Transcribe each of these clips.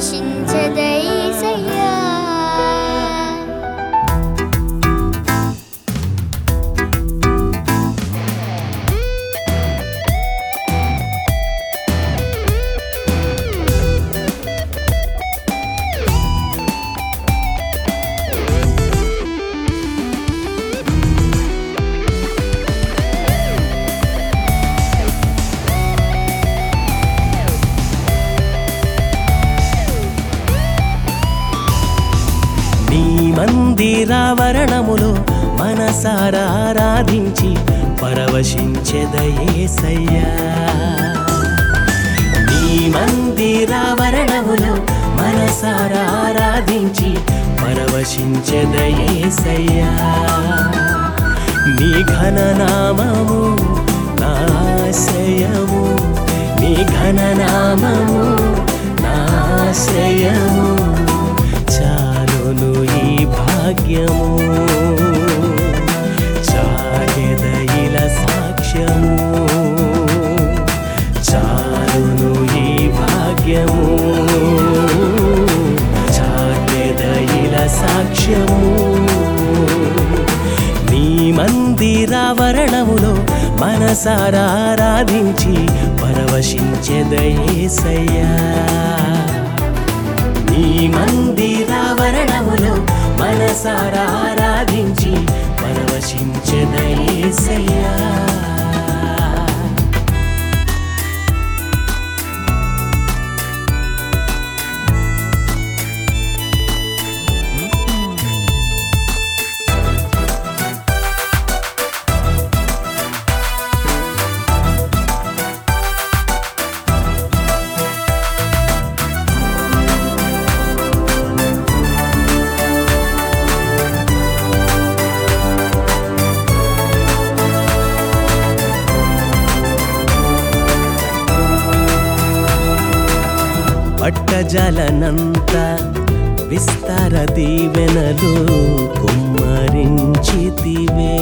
పరవశించెదయేసయ్యా. నీ మందిరావరణములో మనసారా ఆరాధించి పరవశించెదయేసయ్యా. నీ మందిరావరణములో మనసారా ఆరాధించి పరవశించెదయేసయ్యా. నీ ఘననామము నా ఆశ్రయము, నీ ఘననామము నా ఆశ్రయము, చాలును ఈ భాగ్యము, చాటెదయిల సాక్ష్యము, చాలును ఈ భాగ్యము, చాటెదయిల సాక్ష్యము. నీ మందిరావరణములో మనసారా ఆరాధించి పరవశించెదయేసయ్యా. నీ మందిరావరణములో మనసారా ఆరాధించి పరవశించెదయేసయ్యా. పట్టజలనంత విస్తార దీవెనలు కుమ్మరించితివే.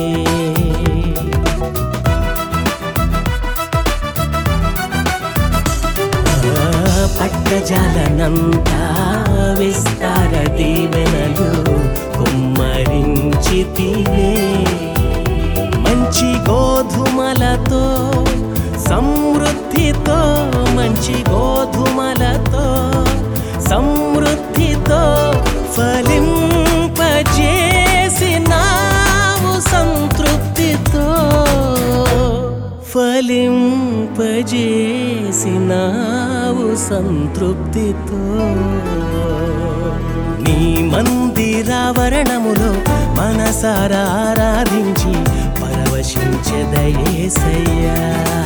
పట్టజలనంత విస్తార దీవెనలు కుమ్మరించితివే. మంచి గోధుమలతో సమృద్ధితో, మంచి గోధుమలతో సమృద్ధితో ఫలింపజేసినావు సంతృప్తితో, ఫలింపజేసినావు సంతృప్తితో. నీ మందిరావరణములో మనసారా ఆరాధించి పరవశించెదయేసయ్యా.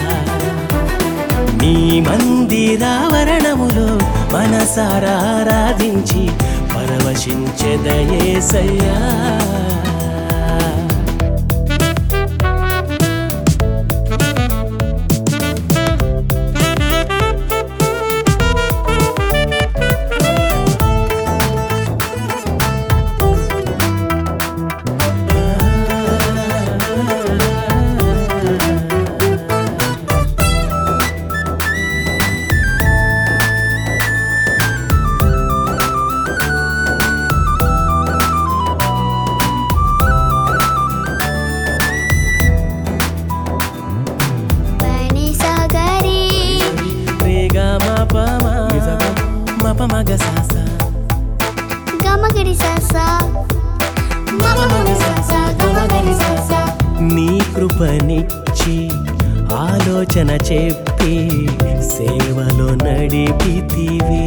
నీ మందిరావరణములో మనసారా ఆరాధించి పరవశించెదయేసయ్యా. నీ కృపనిచ్చి ఆలోచన చెప్పి సేవలో నడిపితివే.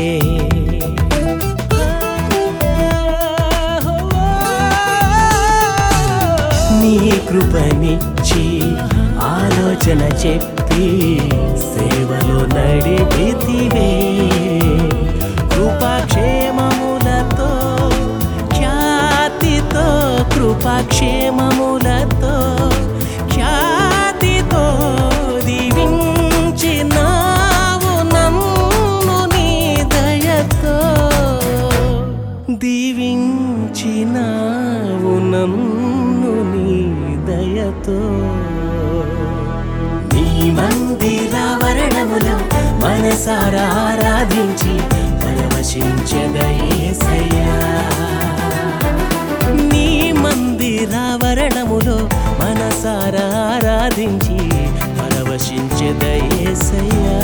నీ కృపనిచ్చి ఆలోచన చెప్పి సేవలో నడిపితివే. కృపాక్షేమములతో ఖ్యాతితో, కృపాక్షేమములతో ఖ్యాతితో దీవించినావు నన్ను నీ దయతో, దీవించినావు నన్ను నీ దయతో. నీ మందిరావరణములో మనసారా ఆరాధించి పరవశించెదయేసయ్యా. నీ మందిరావరణములో మనసారా ఆరాధించి పరవశించెదయేసయ్యా.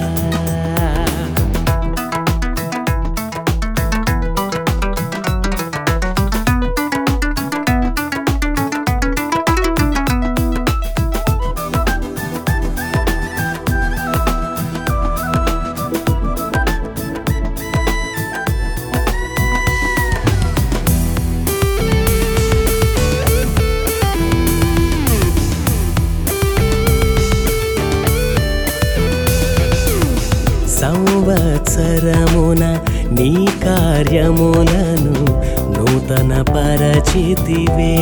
సంవత్సరమున నీ కార్యములను నూతన పరచితివే.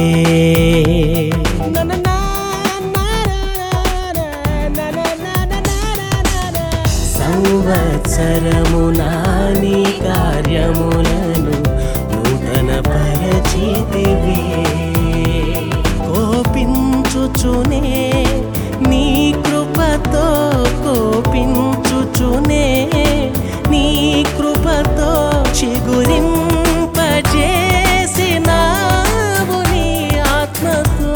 సంవత్సరమున నీ కార్యములను నూతన పరచితివే. కోపించుచునే నీ కృపతో కోపించుచునే నీ కృపతో చిగురింపజేసినావు నీ ఆత్మతో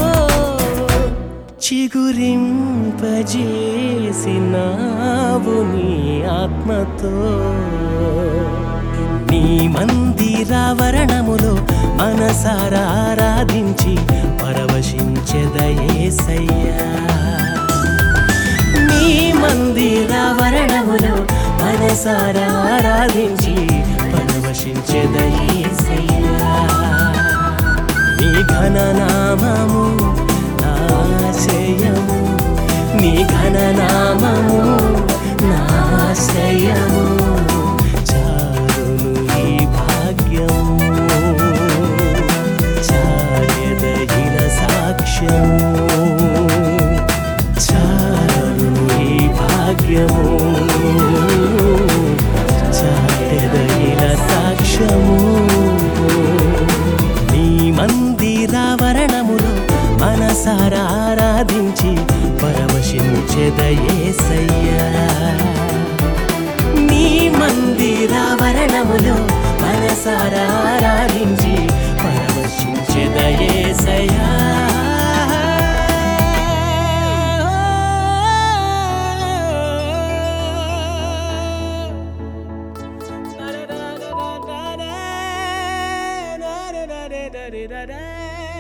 చిగురింపజేసినావు నీ ఆత్మతో. నీ మందిరావరణములో మనసారా ఆరాధించి పరవశించెదయేసయ్యా. నీ మందిరావరణములో మనసారా ఆరాధించి పరవశించెదయేసయ్యా. నీ ఘననామము నాశయము, నీ ఘననామము నాశయము. చాలును ఈ భాగ్యము, చాలెదగిన సాక్ష్యము. చాలును ఈ భాగ్యము, చాలెదగిన సాక్ష్యము. నీ మందిరావరణములో మనసారా ఆరాధించి పరవశించెదయేసయ్యా. నీ మందిరావరణములో మనసారా ఆరాధించి పరవశించెదయేసయ్యా. Da da da da da da da da da da da.